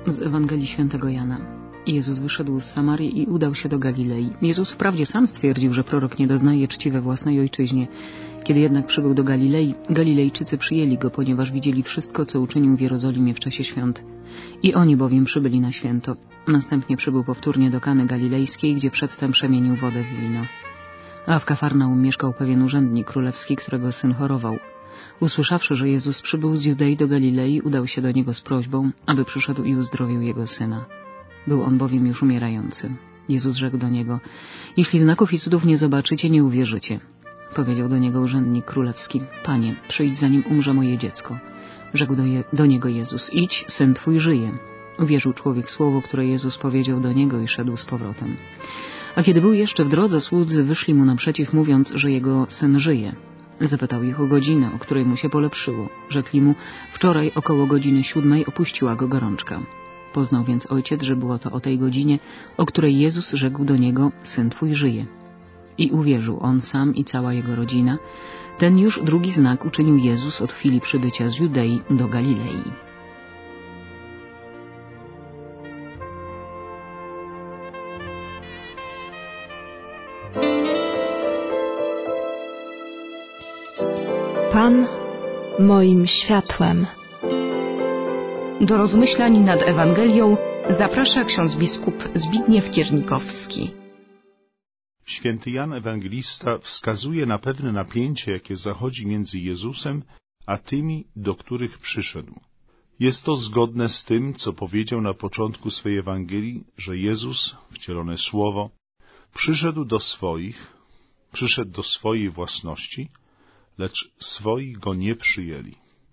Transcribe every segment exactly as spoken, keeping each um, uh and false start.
Z Ewangelii Świętego Jana. Jezus wyszedł z Samarii i udał się do Galilei. Jezus wprawdzie sam stwierdził, że prorok nie doznaje czci we własnej ojczyźnie. Kiedy jednak przybył do Galilei, Galilejczycy przyjęli go, ponieważ widzieli wszystko, co uczynił w Jerozolimie w czasie świąt. I oni bowiem przybyli na święto. Następnie przybył powtórnie do Kany Galilejskiej, gdzie przedtem przemienił wodę w wino. A w Kafarnaum mieszkał pewien urzędnik królewski, którego syn chorował. Usłyszawszy, że Jezus przybył z Judei do Galilei, udał się do niego z prośbą, aby przyszedł i uzdrowił jego syna. Był on bowiem już umierający. Jezus rzekł do niego: jeśli znaków i cudów nie zobaczycie, nie uwierzycie. Powiedział do niego urzędnik królewski: Panie, przyjdź, zanim umrze moje dziecko. Rzekł do, je, do niego Jezus: idź, syn twój żyje. Uwierzył człowiek słowo, które Jezus powiedział do niego i szedł z powrotem. A kiedy był jeszcze w drodze, słudzy wyszli mu naprzeciw, mówiąc, że jego syn żyje. Zapytał ich o godzinę, o której mu się polepszyło. Rzekli mu: wczoraj około godziny siódmej opuściła go gorączka. Poznał więc ojciec, że było to o tej godzinie, o której Jezus rzekł do niego: syn twój żyje. I uwierzył on sam i cała jego rodzina. Ten już drugi znak uczynił Jezus od chwili przybycia z Judei do Galilei. Pan moim światłem. Do rozmyślań nad Ewangelią zaprasza ksiądz biskup Zbigniew Kiernikowski. Święty Jan Ewangelista wskazuje na pewne napięcie, jakie zachodzi między Jezusem a tymi, do których przyszedł. Jest to zgodne z tym, co powiedział na początku swej Ewangelii, że Jezus, wcielone Słowo, przyszedł do swoich, przyszedł do swojej własności, lecz swoi go nie przyjęli.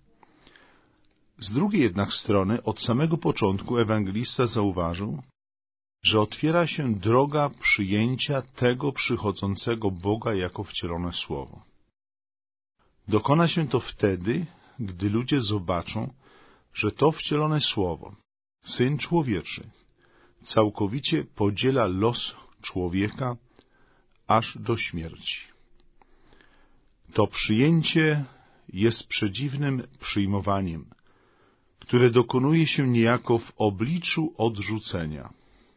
Z drugiej jednak strony, od samego początku ewangelista zauważył, że otwiera się droga przyjęcia tego przychodzącego Boga jako wcielone Słowo. Dokona się to wtedy, gdy ludzie zobaczą, że to wcielone Słowo, Syn Człowieczy, całkowicie podziela los człowieka aż do śmierci. To przyjęcie jest przedziwnym przyjmowaniem, które dokonuje się niejako w obliczu odrzucenia.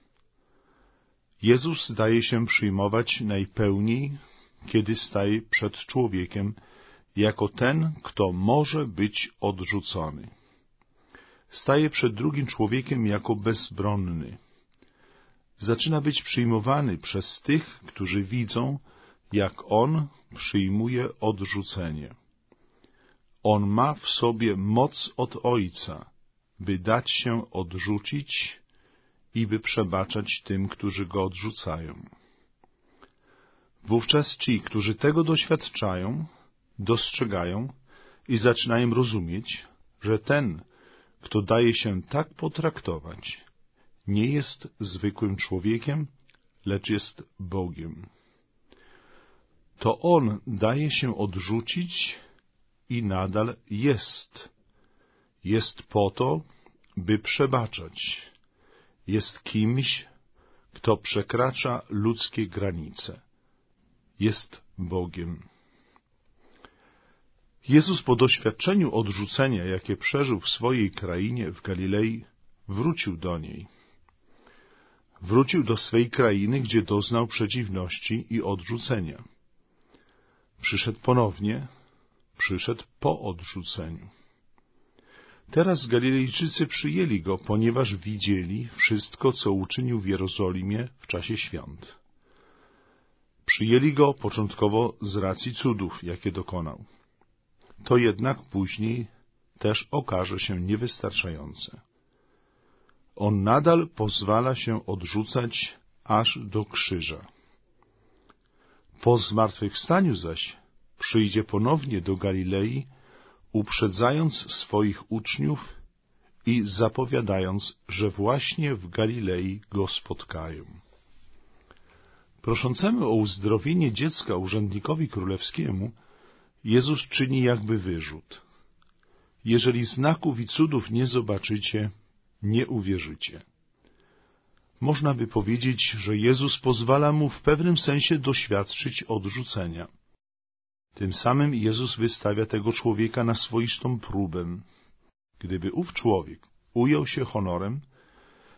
Jezus daje się przyjmować najpełniej, kiedy staje przed człowiekiem jako ten, kto może być odrzucony. Staje przed drugim człowiekiem jako bezbronny. Zaczyna być przyjmowany przez tych, którzy widzą, jak on przyjmuje odrzucenie. On ma w sobie moc od Ojca, by dać się odrzucić i by przebaczać tym, którzy go odrzucają. Wówczas ci, którzy tego doświadczają, dostrzegają i zaczynają rozumieć, że ten, kto daje się tak potraktować, nie jest zwykłym człowiekiem, lecz jest Bogiem. To on daje się odrzucić i nadal jest. Jest po to, by przebaczać. Jest kimś, kto przekracza ludzkie granice. Jest Bogiem. Jezus po doświadczeniu odrzucenia, jakie przeżył w swojej krainie, w Galilei, wrócił do niej. Wrócił do swej krainy, gdzie doznał przeciwności i odrzucenia. Przyszedł ponownie, przyszedł po odrzuceniu. Teraz Galilejczycy przyjęli go, ponieważ widzieli wszystko, co uczynił w Jerozolimie w czasie świąt. Przyjęli go początkowo z racji cudów, jakie dokonał. To jednak później też okaże się niewystarczające. On nadal pozwala się odrzucać aż do krzyża. Po zmartwychwstaniu zaś przyjdzie ponownie do Galilei, uprzedzając swoich uczniów i zapowiadając, że właśnie w Galilei go spotkają. Proszącemu o uzdrowienie dziecka urzędnikowi królewskiemu Jezus czyni jakby wyrzut. Jeżeli znaków i cudów nie zobaczycie, nie uwierzycie. Można by powiedzieć, że Jezus pozwala mu w pewnym sensie doświadczyć odrzucenia. Tym samym Jezus wystawia tego człowieka na swoistą próbę. Gdyby ów człowiek ujął się honorem,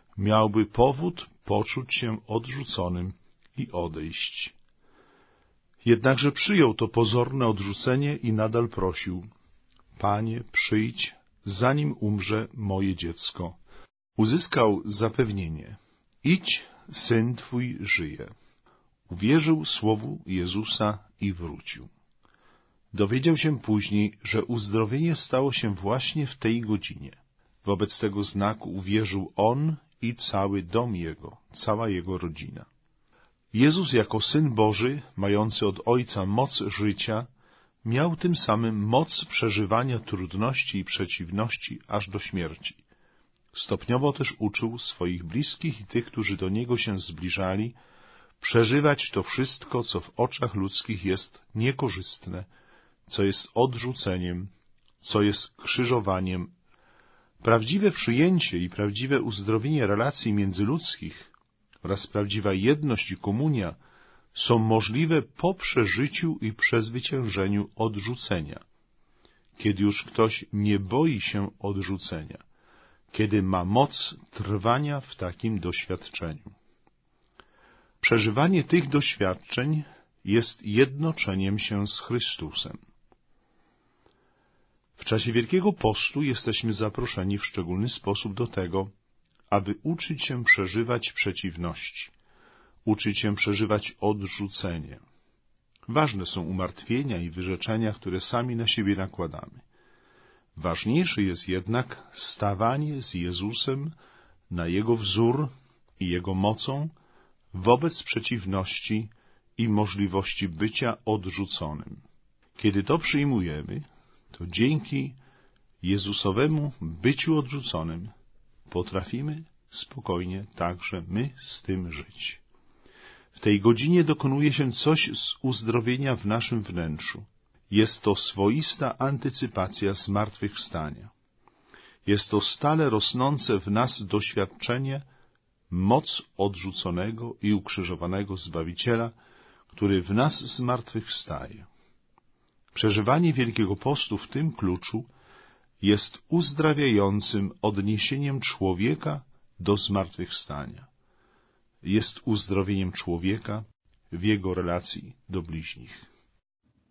miałby powód poczuć się odrzuconym i odejść. Jednakże przyjął to pozorne odrzucenie i nadal prosił: Panie, przyjdź, zanim umrze moje dziecko. Uzyskał zapewnienie: idź, syn twój żyje. Uwierzył słowu Jezusa i wrócił. Dowiedział się później, że uzdrowienie stało się właśnie w tej godzinie. Wobec tego znaku uwierzył on i cały dom jego, cała jego rodzina. Jezus jako Syn Boży, mający od Ojca moc życia, miał tym samym moc przeżywania trudności i przeciwności aż do śmierci. Stopniowo też uczył swoich bliskich i tych, którzy do Niego się zbliżali, przeżywać to wszystko, co w oczach ludzkich jest niekorzystne, co jest odrzuceniem, co jest krzyżowaniem. Prawdziwe przyjęcie i prawdziwe uzdrowienie relacji międzyludzkich oraz prawdziwa jedność i komunia są możliwe po przeżyciu i przezwyciężeniu odrzucenia. Kiedy już ktoś nie boi się odrzucenia, kiedy ma moc trwania w takim doświadczeniu. Przeżywanie tych doświadczeń jest jednoczeniem się z Chrystusem. W czasie Wielkiego Postu jesteśmy zaproszeni w szczególny sposób do tego, aby uczyć się przeżywać przeciwności, uczyć się przeżywać odrzucenie. Ważne są umartwienia i wyrzeczenia, które sami na siebie nakładamy. Ważniejsze jest jednak stawanie z Jezusem na Jego wzór i Jego mocą wobec przeciwności i możliwości bycia odrzuconym. Kiedy to przyjmujemy, to dzięki Jezusowemu byciu odrzuconym potrafimy spokojnie także my z tym żyć. W tej godzinie dokonuje się coś z uzdrowienia w naszym wnętrzu. Jest to swoista antycypacja zmartwychwstania. Jest to stale rosnące w nas doświadczenie moc odrzuconego i ukrzyżowanego Zbawiciela, który w nas zmartwychwstaje. Przeżywanie Wielkiego Postu w tym kluczu jest uzdrawiającym odniesieniem człowieka do zmartwychwstania. Jest uzdrowieniem człowieka w jego relacji do bliźnich.